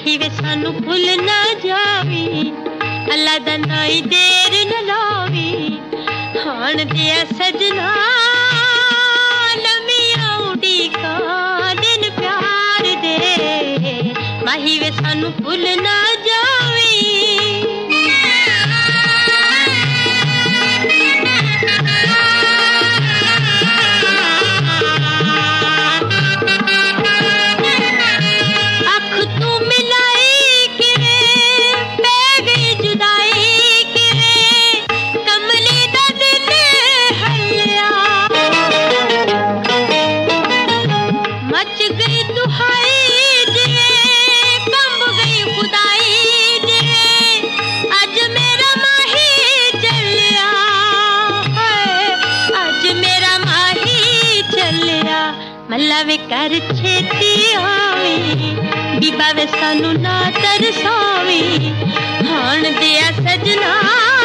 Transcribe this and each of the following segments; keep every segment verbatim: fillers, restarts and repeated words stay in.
माही वे सानू भुल ना जावी, अल्लाह दा नाई देर न लावी। हाण दिया सजना लमिया उड़ीका दिन प्यार दे, माही वे सानू भुल ना जावी। मल्ला वे कर छेती आवी, बीबा वे सानू ना तरसावी। हाण दिया सजना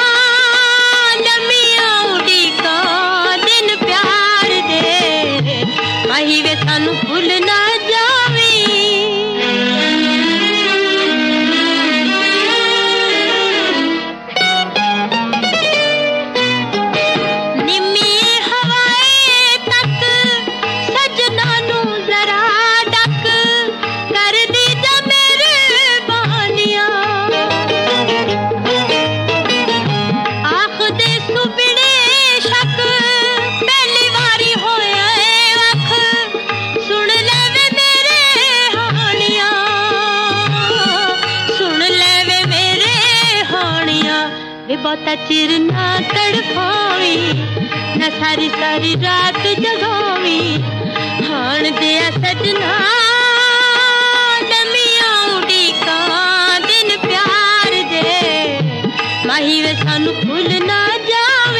लमिया उड़ीका दिन प्यार दे, माही वे सानू भुल ना जावी। बहुता चिर ना तड़पावी, ना सारी सारी रात जगावी। हाण दिया सजना लमिया उड़ीका दिन प्यार दे, माही वे सानू भुल ना जावी।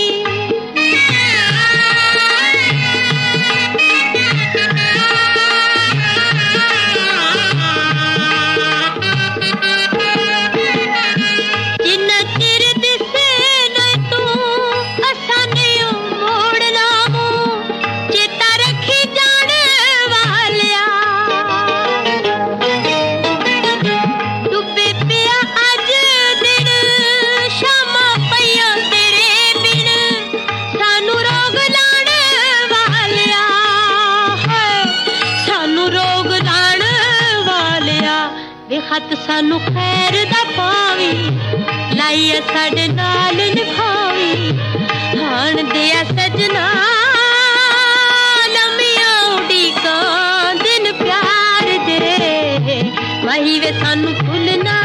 खत सानू खैर दा पावी, लाइया साडे नाल निभावी। हाण दिया सजना लमिया उड़ीका दिन प्यार दे, माही वे सानू भुल ना